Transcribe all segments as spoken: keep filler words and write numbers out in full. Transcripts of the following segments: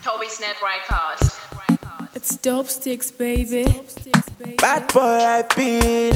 Toby Snap Records. It's dope sticks, baby. Bad boy, I been.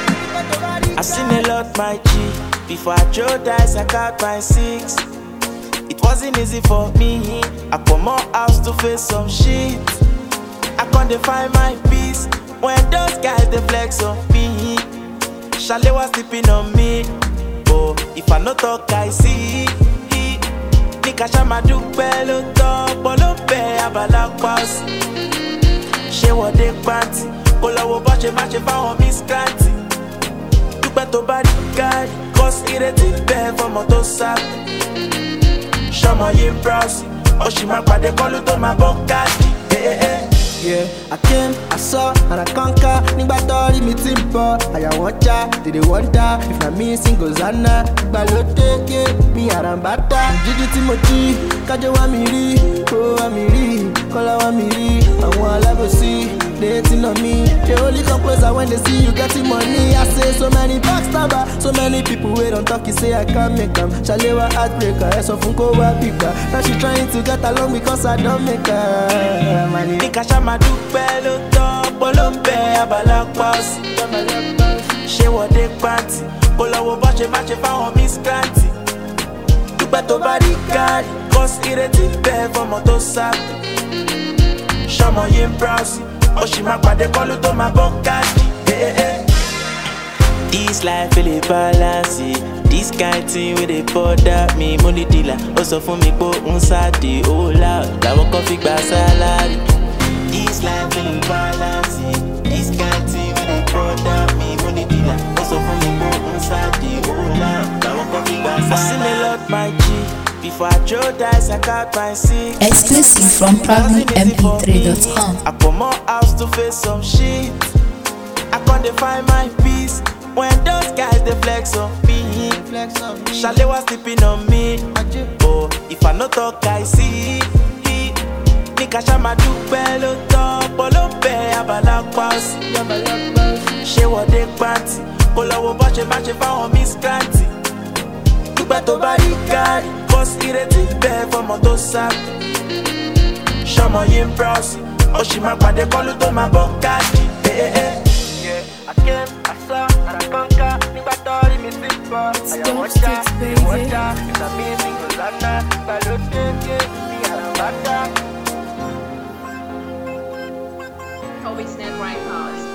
I seen a lot, my G. Before I throw dice, I got my six. It wasn't easy for me. I put more house to face some shit. I can't find my peace when those guys they flex on me. Chalet was sleeping on me. Oh, if I no talk, I see. Nika shama do bello top, bolo be abala pass. She wa de panty, kola wo ba she ma she fa won miss granty. Dupe to bad guy, cause ireti be for moto sap. Shama yin browse, o she ma pade kolu to ma bokati. Eh eh eh. Yeah, I came, I saw, and I conquer. Nigba tori mi timpo, aya woncha, they dey wonder if na me sing Hosanna. Nigba lo teke, mi arambata. Jiji Timothy, kaje wa mi ri, oh wa mi ri, kola wa mi ri. Àwọn alábòsí, they hating on me. They only come closer when they see you getting money. I say so many backstabber, so many people wait on talk. You say I can't make them. Shalewa heartbreaker, eso funko wa bigger. Now she trying to get along because I don't make her money. Ma do bello top, bolo be abala pass. She wa de panty, kola wo ba she ma she fa won miss granty. Dupe to body guard, cause ireti be for moto sap. Shama yin browse, o she ma pade kolu to ma bokati. Eh eh eh. This life really balance. This kind thing where they bother me. Money dealer, also for me po unsadi. Oh loud, that won't config by salary. This life really balance. This kind thing where they bother me. Money dealer, also for me po unsadi. Oh loud, that won't config by salary. I seen a lot, my G. Before I throw dice, I got my six. Exclusive from proudly m p three dot com. I put more house to face some shit. I can't find my peace when those guys they flex on me. Chalet was sleeping on me. Oh, if I no talk, I see. Nika shama do bello top, bolo be abala pass. She wa de panty, kola wo ba she ma she fa won miss granty. Dupe to body guard, cause ireti be for moto sap. Shama yin browse, o she ma pade kolu to ma bokati. Eh eh eh. I came, I saw, and I conquer. Nigba tori mi simple. It's dope sticks, baby. It's amazing, Hosanna. Nigba lo teke, mi arambata. Toby Snap Records.